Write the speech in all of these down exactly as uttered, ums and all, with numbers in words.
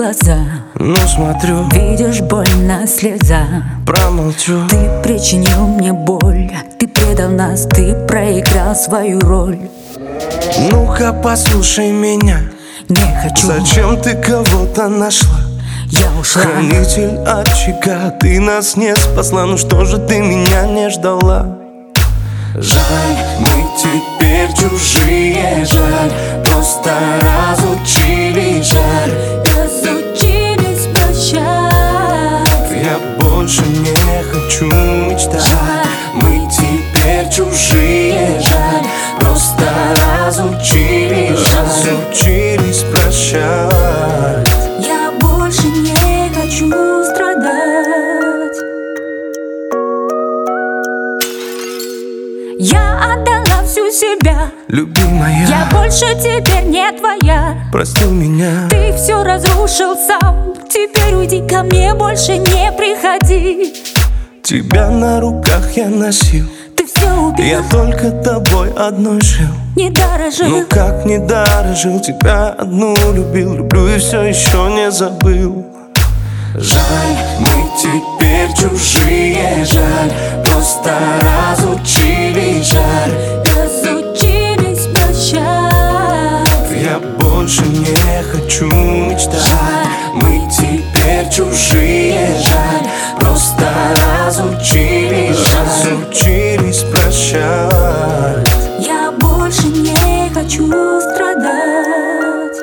глаза. Ну смотрю, видишь, больно слеза. Промолчу. Ты причинил мне боль, ты предал нас, ты проиграл свою роль. Ну-ка послушай меня, не хочу. Зачем ты кого-то нашла? Я ушла. Хранитель очага, ты нас не спасла. Ну что же ты меня не ждала? Жаль, мы теперь чужие, жаль. Просто разучились, жаль. Разучились прощать. Я больше не хочу мечтать. Жаль, мы теперь чужие, жаль. Просто разучились, разучились прощать. Я больше не хочу страдать. Я отдала всю себя, любимая. Я больше теперь не твоя. Прости меня. Ты все разрушил сам. Теперь уйди ко мне, больше не приходи. Тебя на руках я носил. Ты все убил. Я только тобой одной жил. Не дорожил. Ну как не дорожил, тебя одну любил. Люблю и все еще не забыл. Жаль, мы теперь чужие, жаль. Просто разучились, жаль. Разучились прощать. Я больше не хочу мечтать. Жаль, мы теперь чужие, жаль. Просто разучились, разучились прощать. Я больше не хочу страдать.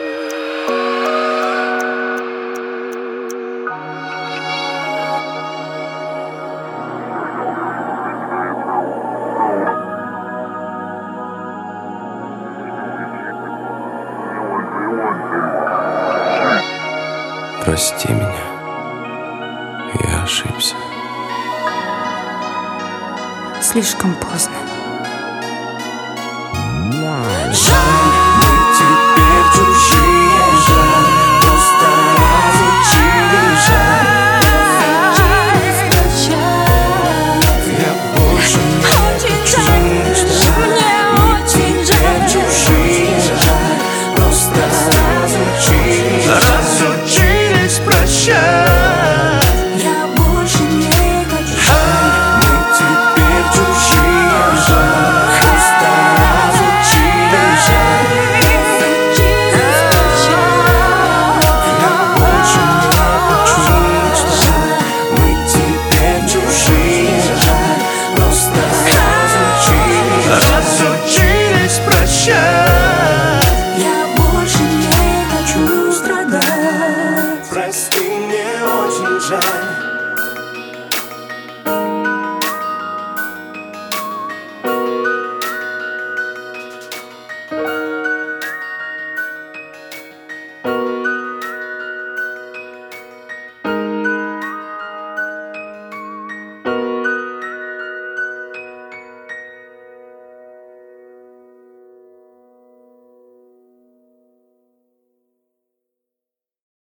Прости меня, я ошибся. Слишком поздно. Жаль, мы теперь чужие, жаль. Просто разучились, жаль. Разучились прощать. Я больше не хочу мечтать. Мы теперь чужие, жаль. Просто разучились, разучились прощать. Я больше не хочу. Мы теперь чужие, жаль. Просто разучились, жаль. Разучились прощать. Я больше не хочу мечтать. Мы теперь чужие, жаль. Просто разучились, разучились прощать. Я больше не хочу страдать. Прости, мне очень жаль.